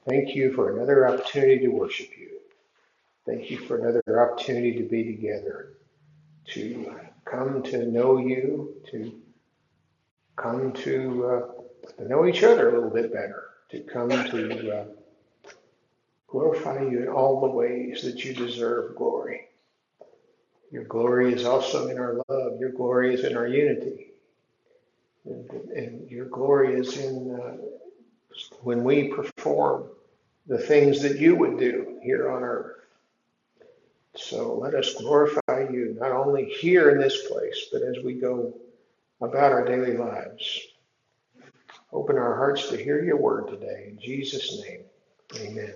Thank you for another opportunity to worship you. Thank you for another opportunity to be together, to come to know you, to come to know each other a little bit better, to come to glorify you in all the ways that you deserve glory. Your glory is also in our love. Your glory is in our unity. And your glory is in when we perform the things that you would do here on earth. So let us glorify you, not only here in this place, but as we go about our daily lives. Open our hearts to hear your word today. In Jesus' name, amen.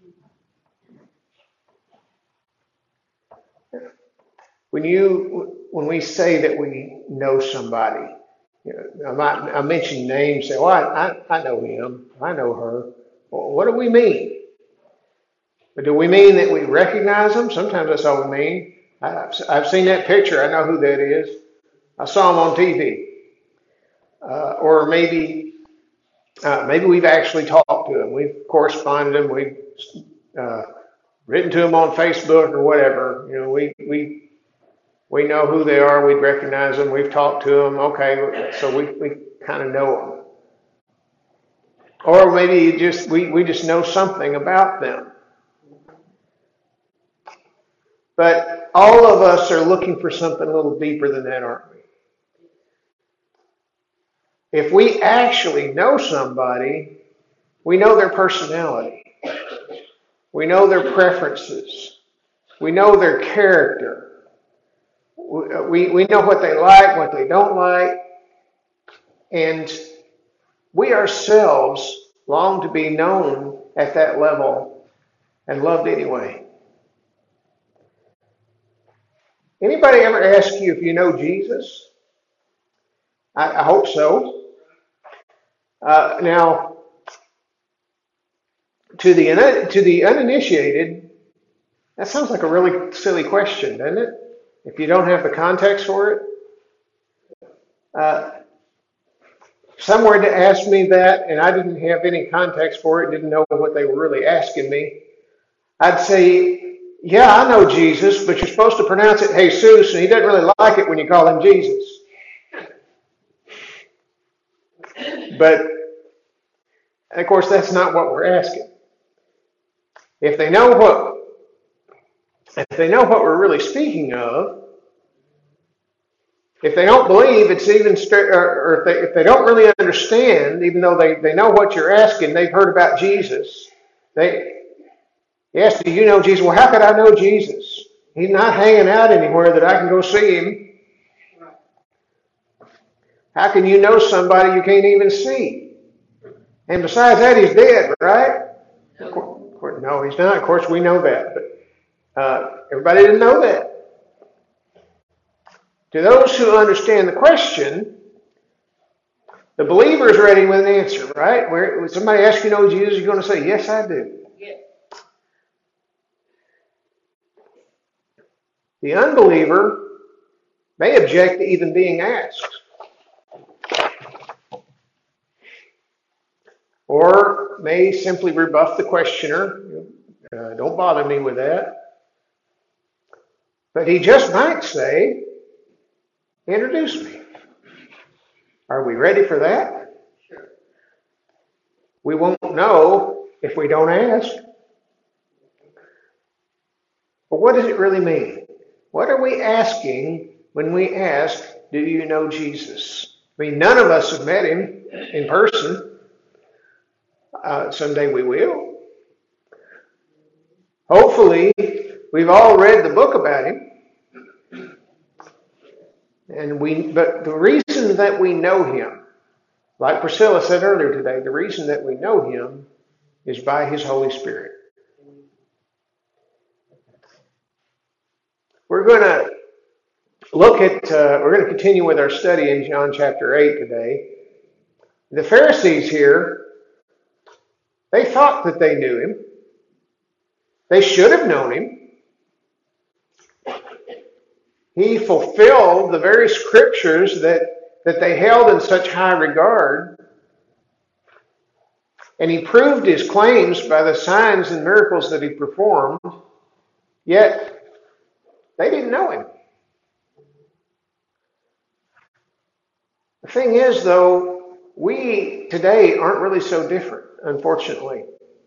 When we say that we know somebody, I mention names, say, well, I know him, I know her. Well, what do we mean? But do we mean that we recognize them? Sometimes that's all we mean. I've seen that picture. I know who that is. I saw him on TV. Or maybe we've actually talked to him. We've corresponded with him. We've written to him on Facebook or whatever. We know who they are. We recognize them. We've talked to them. Okay, so we kind of know them. Or maybe we just know something about them. But all of us are looking for something a little deeper than that, aren't we? If we actually know somebody, we know their personality. We know their preferences. We know their character. We know what they like, what they don't like. And we ourselves long to be known at that level and loved anyway. Anybody ever ask you if you know Jesus? I hope so. Now, to the uninitiated, that sounds like a really silly question, doesn't it? If you don't have the context for it. Someone asked me that, and I didn't have any context for it, didn't know what they were really asking me. I'd say, yeah, I know Jesus, but you're supposed to pronounce it Jesus, and he doesn't really like it when you call him Jesus. But, of course, that's not what we're asking. If they know what we're really speaking of, if they don't believe it's even, or if they don't really understand, even though they know what you're asking, they've heard about Jesus. Yes, do you know Jesus? Well, how could I know Jesus? He's not hanging out anywhere that I can go see him. How can you know somebody you can't even see? And besides that, he's dead, right? No, he's not. Of course, we know that. But everybody didn't know that. To those who understand the question, the believer is ready with an answer, right? When somebody asks you know Jesus, you're going to say, yes, I do. Yes. The unbeliever may object to even being asked. Or may simply rebuff the questioner. Don't bother me with that. But he just might say, introduce me. Are we ready for that? Sure. We won't know if we don't ask. But what does it really mean? What are we asking when we ask, do you know Jesus? I mean, none of us have met him in person. Someday we will. Hopefully, we've all read the book about him. But the reason that we know him, like Priscilla said earlier today, the reason that we know him is by his Holy Spirit. We're going to we're going to continue with our study in John chapter 8 today. The Pharisees here, they thought that they knew him. They should have known him. He fulfilled the very scriptures that they held in such high regard. And he proved his claims by the signs and miracles that he performed, yet they didn't know him. The thing is, though, we today aren't really so different, unfortunately.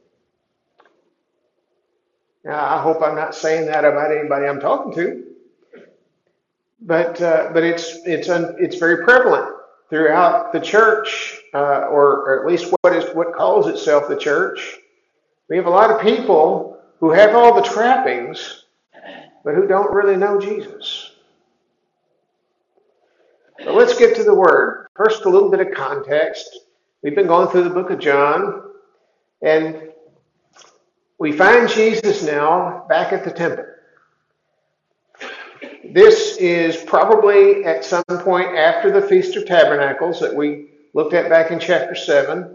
Now, I hope I'm not saying that about anybody I'm talking to, but it's very prevalent throughout the church, or at least what calls itself the church. We have a lot of people who have all the trappings, but who don't really know Jesus. So let's get to the Word. First, a little bit of context. We've been going through the book of John, and we find Jesus now back at the temple. This is probably at some point after the Feast of Tabernacles that we looked at back in chapter 7.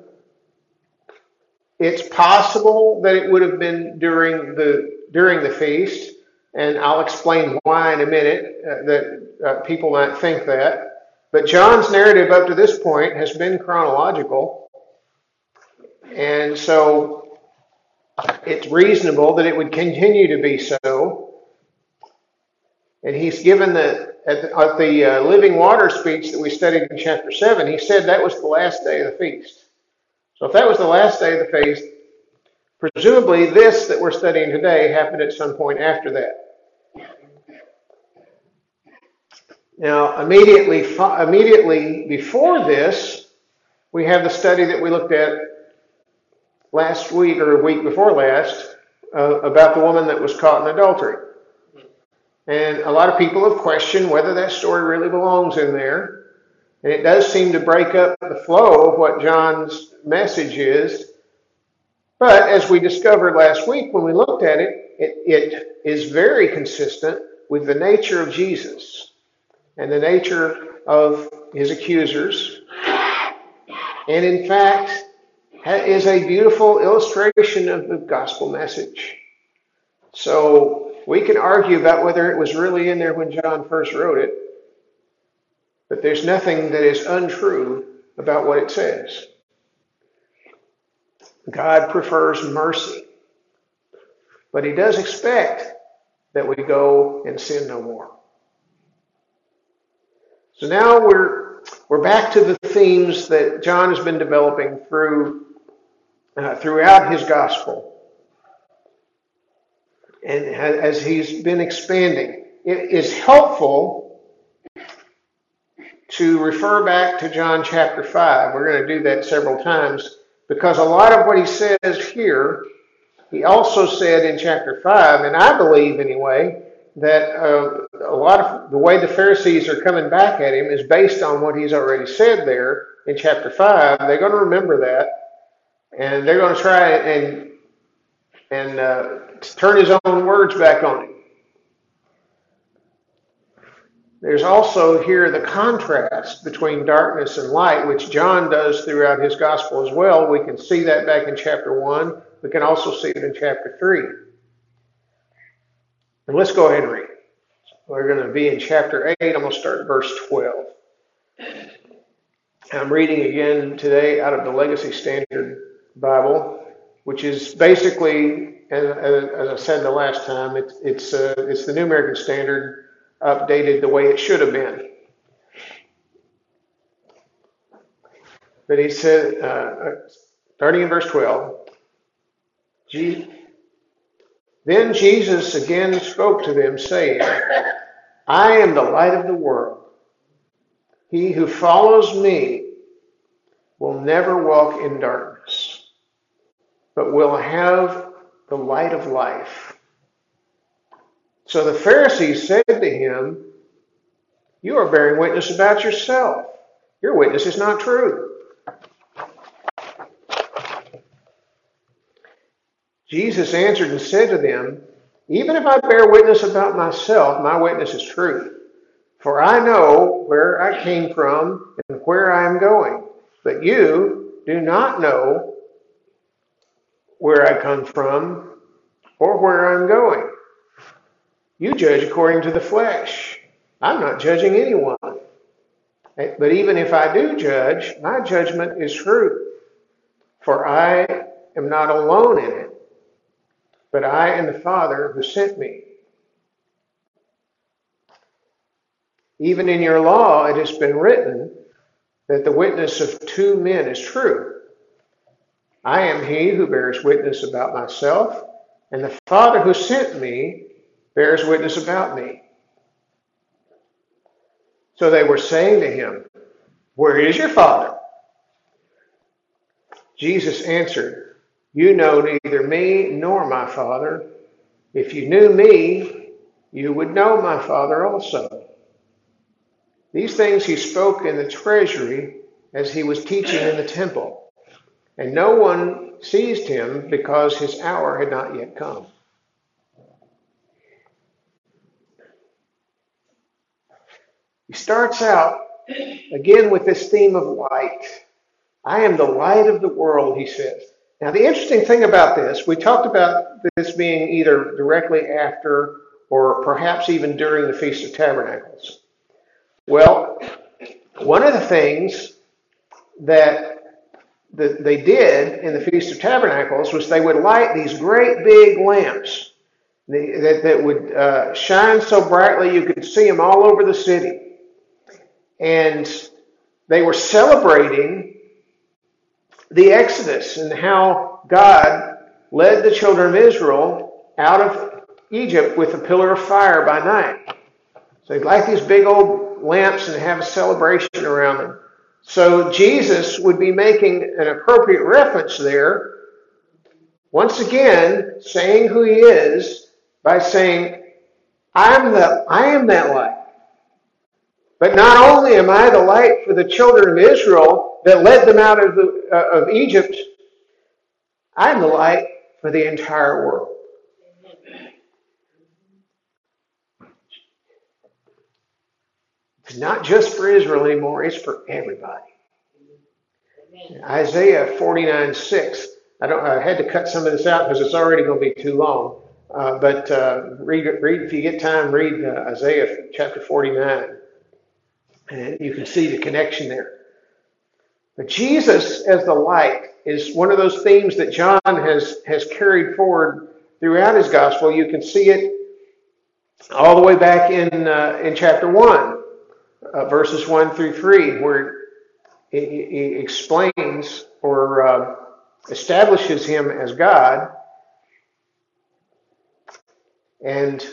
It's possible that it would have been during the feast, and I'll explain why in a minute, that people might think that. But John's narrative up to this point has been chronological, and so it's reasonable that it would continue to be so. And he's given at the living water speech that we studied in chapter 7, he said that was the last day of the feast. So if that was the last day of the feast, presumably this that we're studying today happened at some point after that. Now, immediately before this, we have the study that we looked at last week or a week before last about the woman that was caught in adultery. And a lot of people have questioned whether that story really belongs in there. And it does seem to break up the flow of what John's message is. But as we discovered last week when we looked at it, it is very consistent with the nature of Jesus and the nature of his accusers. And in fact, is a beautiful illustration of the gospel message. So we can argue about whether it was really in there when John first wrote it, but there's nothing that is untrue about what it says. God prefers mercy, but he does expect that we go and sin no more. So now we're back to the themes that John has been developing throughout his gospel, and as he's been expanding. It is helpful to refer back to John chapter 5. We're going to do that several times, because a lot of what he says here, he also said in chapter 5, and I believe anyway, that a lot of the way the Pharisees are coming back at him is based on what he's already said there in chapter 5. They're going to remember that, and they're going to try and turn his own words back on him. There's also here the contrast between darkness and light, which John does throughout his gospel as well. We can see that back in chapter 1. We can also see it in chapter 3. And let's go ahead and read. We're going to be in chapter 8. I'm going to start at verse 12. I'm reading again today out of the Legacy Standard Bible, which is basically, as I said the last time, it's the New American Standard updated the way it should have been. But he said, starting in verse 12, Then Jesus again spoke to them, saying, I am the light of the world. He who follows me will never walk in darkness, but will have the light of life. So the Pharisees said to him, You are bearing witness about yourself. Your witness is not true. Jesus answered and said to them, Even if I bear witness about myself, my witness is true. For I know where I came from and where I am going. But you do not know where I come from or where I'm going. You judge according to the flesh. I'm not judging anyone. But even if I do judge, my judgment is true. For I am not alone in it, but I and the Father who sent me. Even in your law it has been written that the witness of two men is true. I am he who bears witness about myself, and the Father who sent me bears witness about me. So they were saying to him, Where is your Father? Jesus answered, You know neither me nor my Father. If you knew me, you would know my Father also. These things he spoke in the treasury as he was teaching in the temple, and no one seized him because his hour had not yet come. He starts out again with this theme of light. I am the light of the world, he says. Now, the interesting thing about this, we talked about this being either directly after or perhaps even during the Feast of Tabernacles. Well, one of the things that they did in the Feast of Tabernacles was they would light these great big lamps that would shine so brightly you could see them all over the city. And they were celebrating the Exodus and how God led the children of Israel out of Egypt with a pillar of fire by night. So they'd light these big old lamps and have a celebration around them. So Jesus would be making an appropriate reference there, once again saying who he is by saying, I am that light. But not only am I the light for the children of Israel that led them out of Egypt, I'm the light for the entire world. It's not just for Israel anymore, it's for everybody. Isaiah 49:6. I had to cut some of this out because it's already going to be too long. But read if you get time. Read Isaiah chapter 49, and you can see the connection there. But Jesus as the light is one of those themes that John has carried forward throughout his gospel. You can see it all the way back in chapter 1, verses 1 through 3, where he explains or establishes him as God. And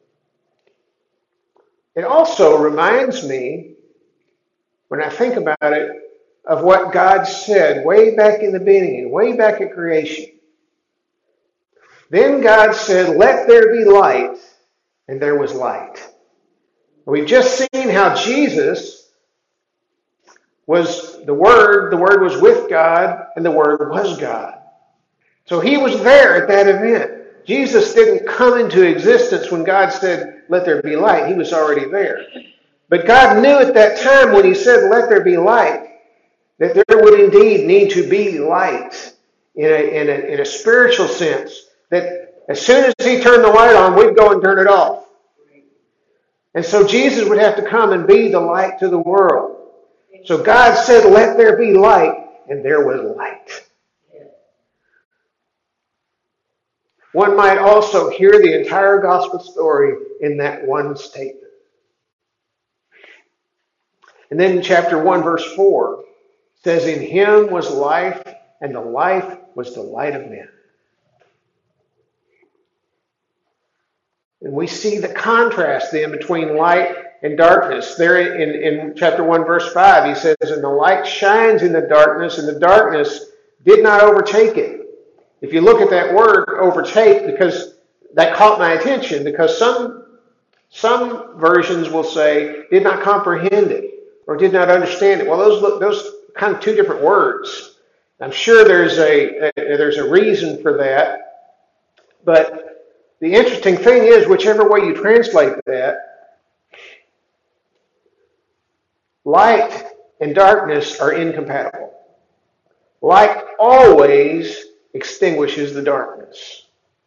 it also reminds me, when I think about it, of what God said way back in the beginning, way back at creation. Then God said, Let there be light, and there was light. We've just seen how Jesus was the Word was with God, and the Word was God. So he was there at that event. Jesus didn't come into existence when God said, Let there be light. He was already there. But God knew at that time when he said, Let there be light, that there would indeed need to be light in a spiritual sense. That as soon as he turned the light on, we'd go and turn it off. And so Jesus would have to come and be the light to the world. So God said, Let there be light, and there was light. One might also hear the entire gospel story in that one statement. And then in chapter 1, verse 4, it says, In him was life, and the life was the light of men. And we see the contrast then between light and darkness. There in chapter 1, verse 5, he says, And the light shines in the darkness, and the darkness did not overtake it. If you look at that word, overtake, because that caught my attention, because some versions will say, did not comprehend it, or did not understand it. Well, those kind of two different words. I'm sure there's a reason for that. But the interesting thing is, whichever way you translate that, light and darkness are incompatible. Light always extinguishes the darkness.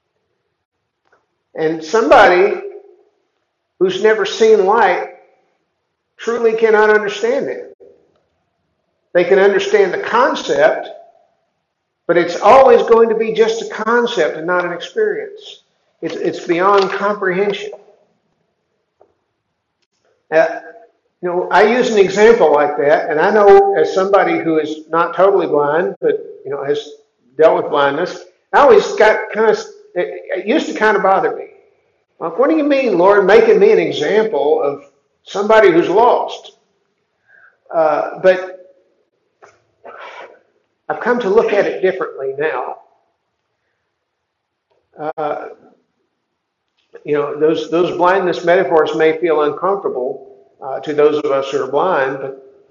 And somebody who's never seen light truly cannot understand it. They can understand the concept, But it's always going to be just a concept and not an experience. It's beyond comprehension. Uh, I use an example like that, and I know as somebody who is not totally blind, but has dealt with blindness, I always got it used to kind of bother me. Like, what do you mean, Lord, making me an example of somebody who's lost? But I've come to look at it differently now. Those blindness metaphors may feel uncomfortable to those of us who are blind, but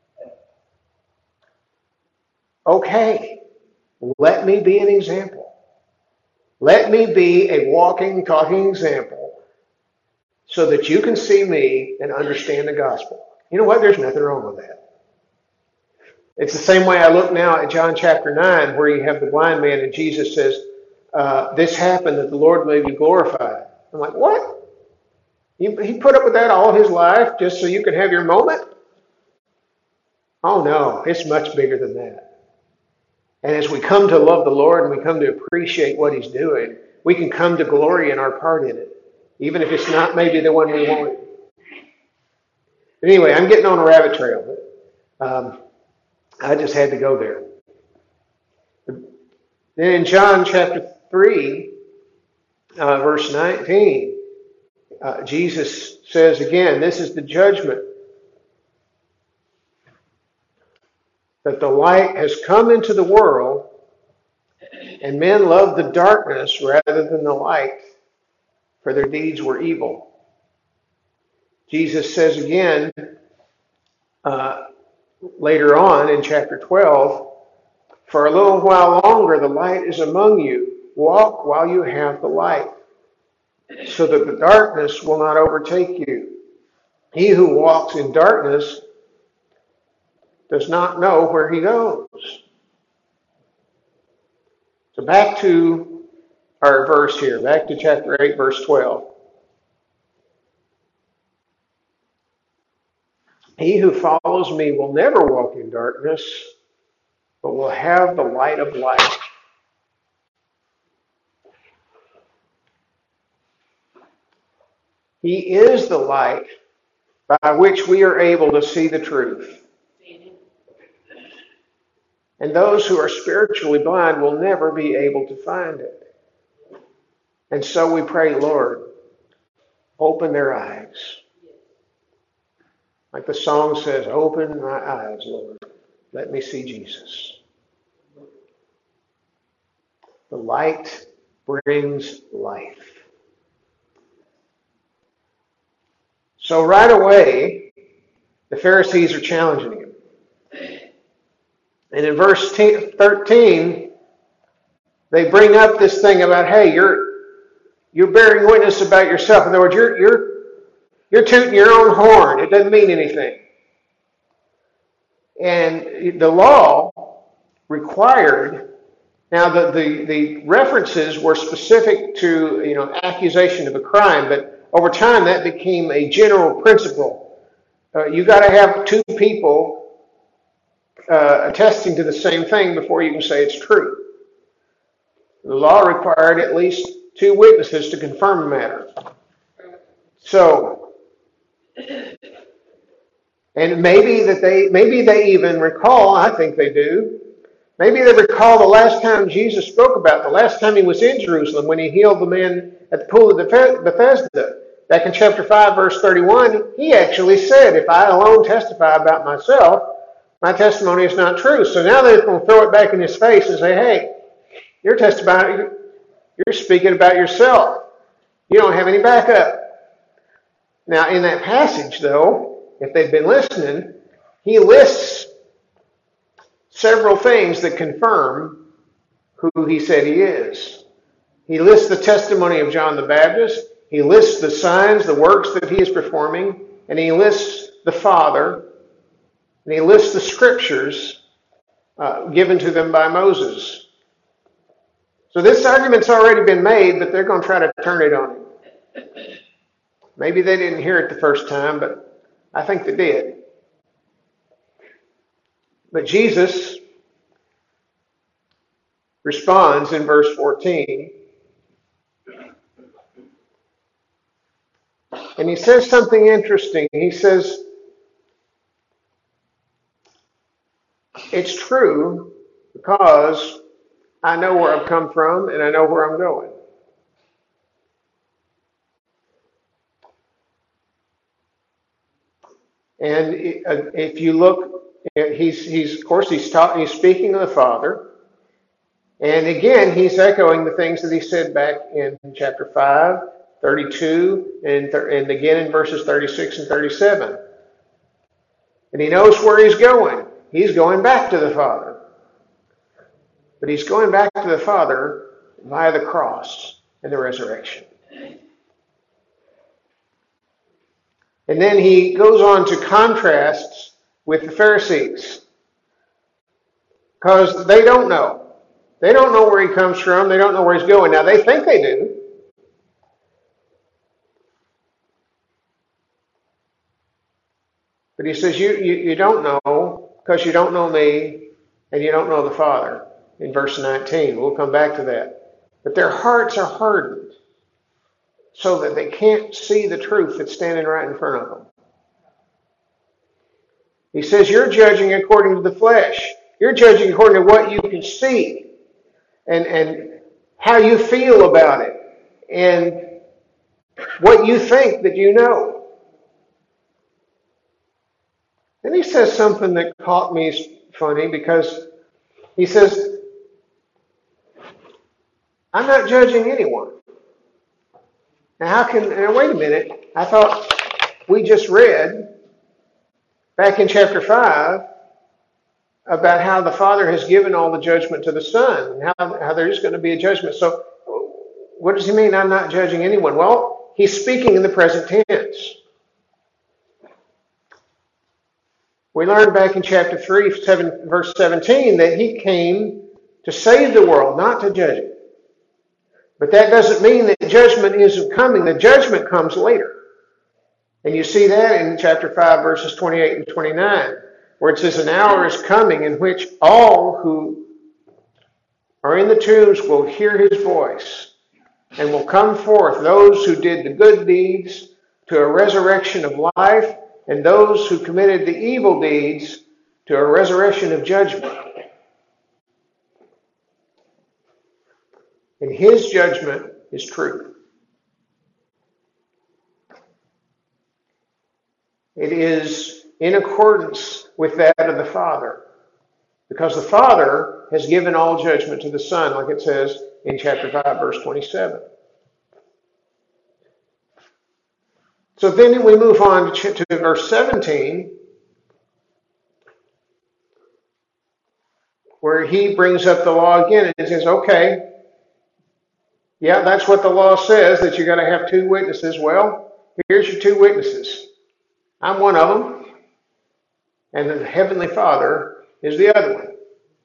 okay, let me be an example. Let me be a walking, talking example so that you can see me and understand the gospel. You know what? There's nothing wrong with that. It's the same way I look now at John chapter 9, where you have the blind man and Jesus says, this happened that the Lord may be glorified. I'm like, what? He put up with that all his life just so you could have your moment? Oh no, it's much bigger than that. And as we come to love the Lord and we come to appreciate what he's doing, we can come to glory in our part in it, even if it's not maybe the one we wanted. But anyway, I'm getting on a rabbit trail. But, I just had to go there. Then in John chapter 3, verse 19, Jesus says again, this is the judgment, that the light has come into the world, and men love the darkness rather than the light, for their deeds were evil. Jesus says again, later on in chapter 12, for a little while longer the light is among you. Walk while you have the light, so that the darkness will not overtake you. He who walks in darkness does not know where he goes. So back to our verse here, back to chapter 8, verse 12. He who follows me will never walk in darkness, but will have the light of life. He is the light by which we are able to see the truth. And those who are spiritually blind will never be able to find it. And so we pray, Lord, open their eyes. Like the song says, open my eyes, Lord. Let me see Jesus. The light brings life. So right away, the Pharisees are challenging him. And in verse 13, they bring up this thing about, hey, you're bearing witness about yourself. In other words, you're tooting your own horn. It doesn't mean anything. And the law required. Now, the references were specific to accusation of a crime, but over time that became a general principle. You got to have two people attesting to the same thing before you can say it's true. The law required at least two witnesses to confirm a matter. So, and maybe they even recall, I think they do, maybe they recall the last time Jesus spoke about, the last time he was in Jerusalem when he healed the man at the pool of Bethesda. Back in chapter 5, verse 31, he actually said, if I alone testify about myself, my testimony is not true. So now they're going to throw it back in his face and say, hey, you're testifying, you're speaking about yourself. You don't have any backup. Now, in that passage, though, if they've been listening, he lists several things that confirm who he said he is. He lists the testimony of John the Baptist. He lists the signs, the works that he is performing. And he lists the Father. And he lists the scriptures given to them by Moses. So this argument's already been made, but they're going to try to turn it on him. Maybe they didn't hear it the first time, but I think they did. But Jesus responds in verse 14. And he says something interesting. He says, it's true because I know where I've come from and I know where I'm going. And if you look, he's of course he's speaking of the Father, and again he's echoing the things that he said back in chapter 5, 32, and again in verses 36 and 37. And he knows where he's going. He's going back to the Father, but he's going back to the Father via the cross and the resurrection. And then he goes on to contrasts with the Pharisees, because they don't know. They don't know where he comes from. They don't know where he's going. Now, they think they do. But he says, you don't know because you don't know me and you don't know the Father, in verse 19. We'll come back to that. But their hearts are hardened so that they can't see the truth that's standing right in front of them. He says, you're judging according to the flesh. You're judging according to what you can see and how you feel about it and what you think that you know. Then he says something that caught me funny, because he says, I'm not judging anyone. Now wait a minute, I thought we just read back in chapter 5 about how the Father has given all the judgment to the Son, and how there's going to be a judgment. So what does he mean, I'm not judging anyone? Well, he's speaking in the present tense. We learned back in chapter 3, verse 17, that he came to save the world, not to judge it. But that doesn't mean that judgment isn't coming. The judgment comes later. And you see that in chapter 5, verses 28 and 29, where it says, an hour is coming in which all who are in the tombs will hear his voice, and will come forth, those who did the good deeds to a resurrection of life, and those who committed the evil deeds to a resurrection of judgment. And his judgment is true. It is in accordance with that of the Father, because the Father has given all judgment to the Son, like it says in chapter 5, verse 27. So then we move on to verse 17, where he brings up the law again and says, okay, yeah, that's what the law says, that you're going to have two witnesses. Well, here's your two witnesses. I'm one of them, and the Heavenly Father is the other one.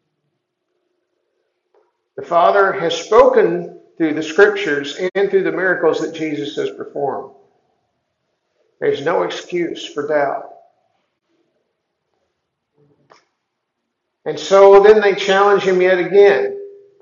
The Father has spoken through the Scriptures and through the miracles that Jesus has performed. There's no excuse for doubt. And so then they challenge him yet again.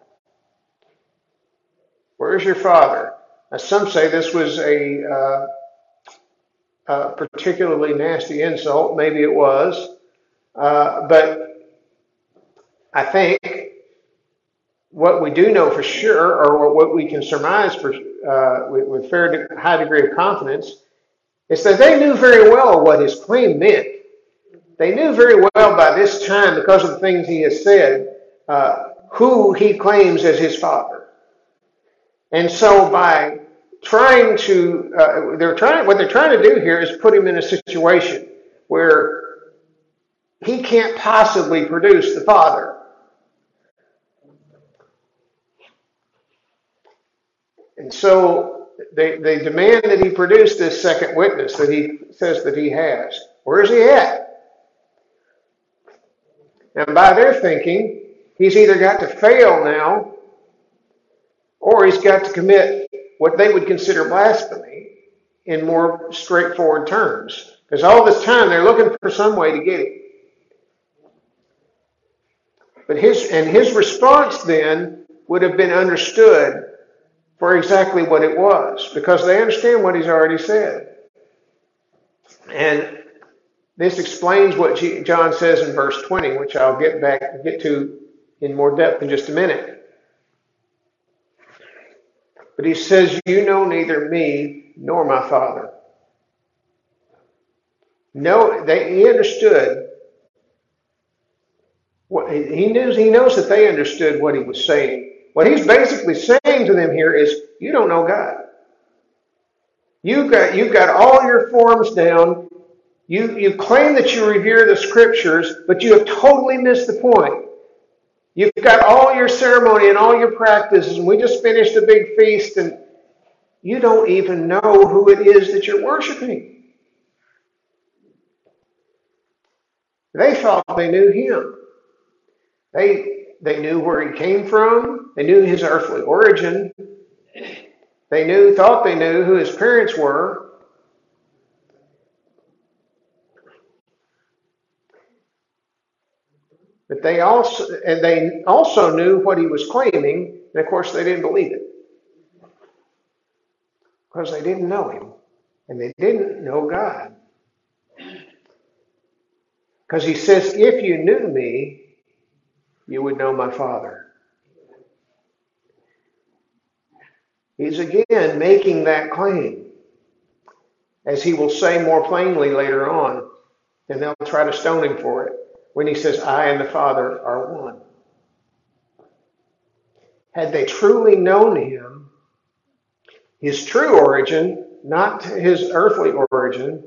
Where's your Father? Now, some say this was a particularly nasty insult. Maybe it was. But I think what we do know for sure, or what we can surmise with high degree of confidence, is that they knew very well what his claim meant. They knew very well by this time, because of the things he has said, who he claims as his Father. And so by trying to, what they're trying to do here is put him in a situation where he can't possibly produce the Father. And so they demand that he produce this second witness that he says that he has. Where is he at? And by their thinking, he's either got to fail now, or he's got to commit what they would consider blasphemy in more straightforward terms. Because all this time they're looking for some way to get him. But his response then would have been understood for exactly what it was, because they understand what he's already said. And this explains what John says in verse 20, which I'll get to in more depth in just a minute. But he says, "You know neither me nor my Father." No, he understood. He knows that they understood what he was saying. What he's basically saying to them here is, you don't know God. You've got all your forms down. You claim that you revere the Scriptures, but you have totally missed the point. You've got all your ceremony and all your practices, and we just finished a big feast, and you don't even know who it is that you're worshiping. They thought they knew him. They knew where he came from. They knew his earthly origin. They thought they knew who his parents were. But they also knew what he was claiming, and of course they didn't believe it. Because they didn't know him, and they didn't know God. Because he says, if you knew me, you would know my Father. He's again making that claim, as he will say more plainly later on, and they'll try to stone him for it, when he says, I and the Father are one. Had they truly known him, his true origin, not his earthly origin,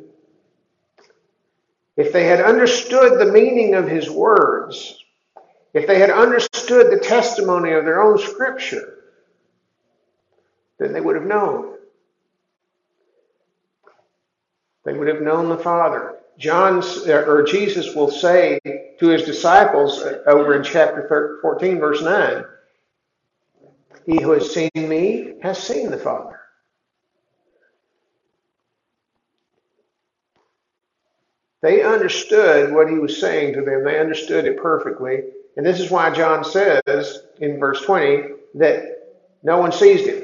if they had understood the meaning of his words, if they had understood the testimony of their own Scripture, then they would have known. They would have known the Father. Jesus will say to his disciples over in chapter 14, verse 9, he who has seen me has seen the Father. They understood what he was saying to them. They understood it perfectly. And this is why John says in verse 20 that no one seized him.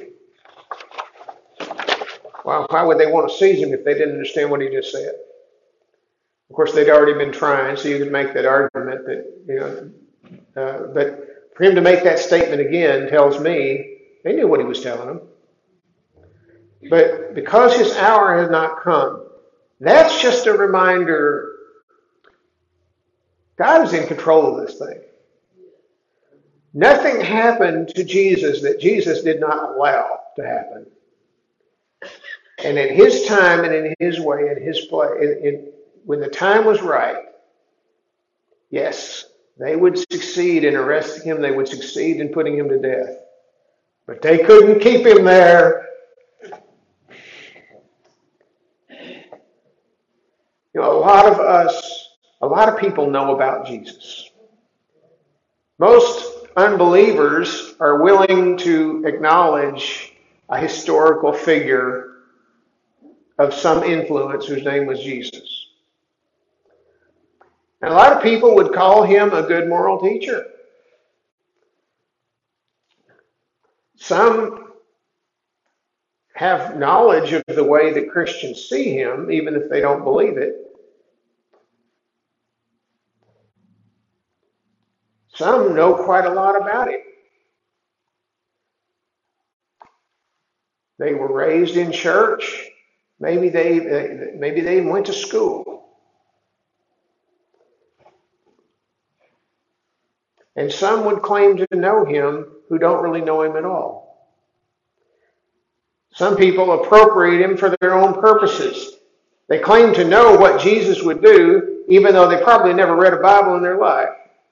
Well, why would they want to seize him if they didn't understand what he just said? Of course, they'd already been trying, so you could make that argument that, but for him to make that statement again tells me they knew what he was telling them. But because his hour has not come, that's just a reminder God is in control of this thing. Nothing happened to Jesus that Jesus did not allow to happen. And at his time and in his way, in his place, when the time was right, yes, they would succeed in arresting him. They would succeed in putting him to death. But they couldn't keep him there. You know, a lot of people know about Jesus. Most unbelievers are willing to acknowledge a historical figure of some influence whose name was Jesus. And a lot of people would call him a good moral teacher. Some have knowledge of the way that Christians see him, even if they don't believe it. Some know quite a lot about him. They were raised in church. Maybe they went to school. And some would claim to know him who don't really know him at all. Some people appropriate him for their own purposes. They claim to know what Jesus would do, even though they probably never read a Bible in their life.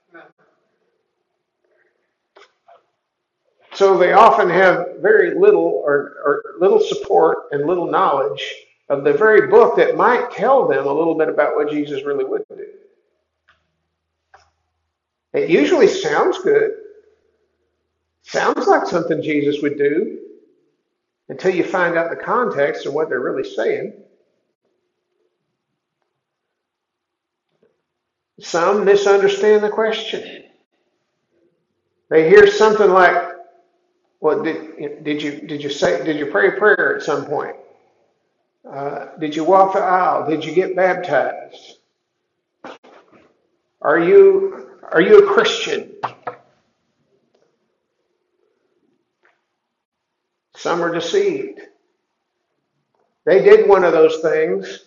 So they often have very little or little support and little knowledge of the very book that might tell them a little bit about what Jesus really would do. It usually sounds good. Sounds like something Jesus would do until you find out the context of what they're really saying. Some misunderstand the question. They hear something like, Well, did you pray a prayer at some point? Did you walk the aisle? Did you get baptized? Are you a Christian? Some are deceived. They did one of those things,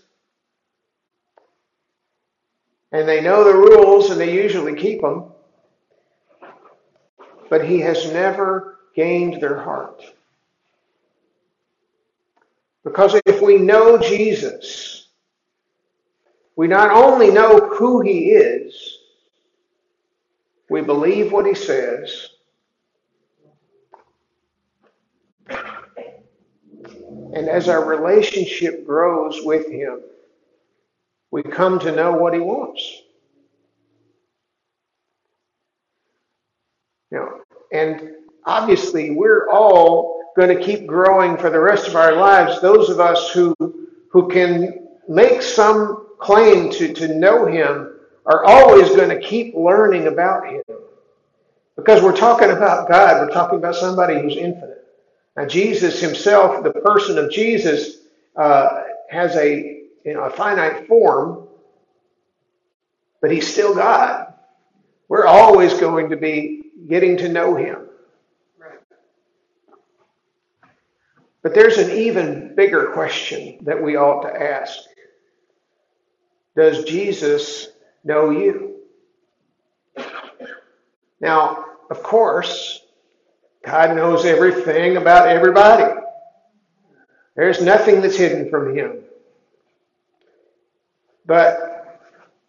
and they know the rules, and they usually keep them, but he has never gained their heart. Because if we know Jesus, we not only know who he is, we believe what he says, and as our relationship grows with him, we come to know what he wants. And obviously we're all going to keep growing for the rest of our lives. Those of us who can make some claim to know him are always going to keep learning about him. Because we're talking about God, we're talking about somebody who's infinite. Now Jesus himself, the person of Jesus, has a finite form, but he's still God. We're always going to be getting to know him. But there's an even bigger question that we ought to ask. Does Jesus know you? Now, of course, God knows everything about everybody. There's nothing that's hidden from him. But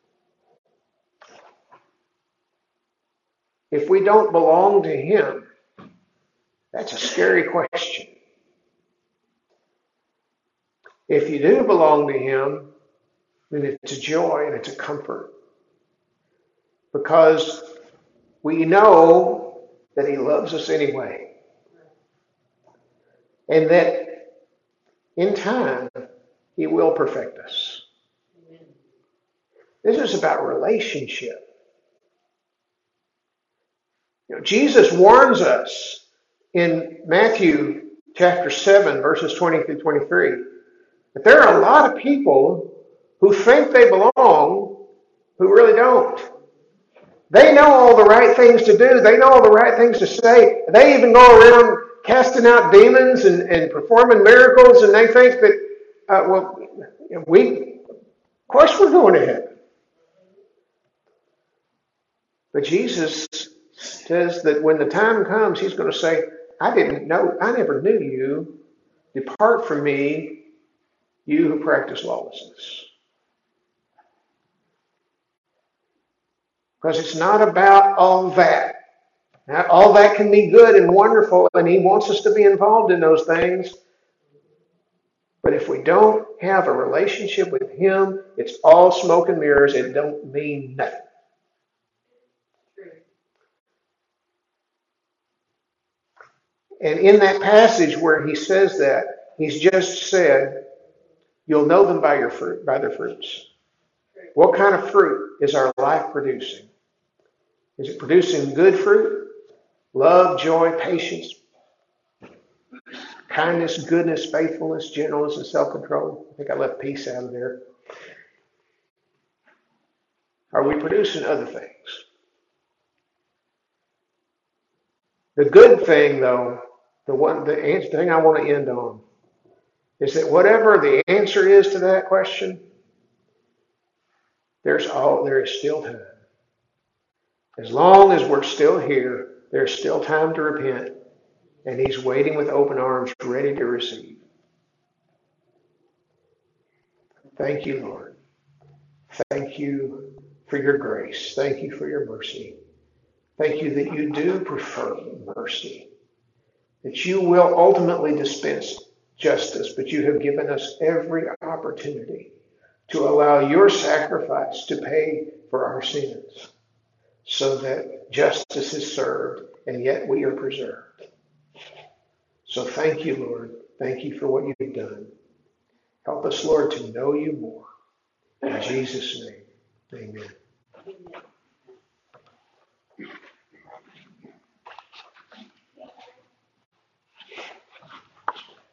if we don't belong to him, that's a scary question. If you do belong to him, then it's a joy and it's a comfort. Because we know that he loves us anyway. And that in time, he will perfect us. This is about relationship. Jesus warns us in Matthew chapter 7, verses 20 through 23, that there are a lot of people who think they belong who really don't. They know all the right things to do. They know all the right things to say. They even go around casting out demons and performing miracles, and they think that, of course we're going to heaven. But Jesus says that when the time comes, he's going to say, I never knew you. Depart from me, you who practice lawlessness. Because it's not about all that. Now, all that can be good and wonderful, and he wants us to be involved in those things. But if we don't have a relationship with him, it's all smoke and mirrors. It don't mean nothing. And in that passage where he says that, he's just said, you'll know them by their fruits. What kind of fruit is our life producing? Is it producing good fruit? Love, joy, patience, kindness, goodness, faithfulness, gentleness, and self-control. I think I left peace out of there. Are we producing other things? The good thing, though, the thing I want to end on, is that whatever the answer is to that question, there is still time. As long as we're still here, there's still time to repent, and he's waiting with open arms, ready to receive. Thank you, Lord. Thank you for your grace. Thank you for your mercy. Thank you that you do prefer mercy, that you will ultimately dispense justice, but you have given us every opportunity to allow your sacrifice to pay for our sins so that justice is served and yet we are preserved. So thank you, Lord. Thank you for what you've done. Help us, Lord, to know you more. In Jesus' name, amen.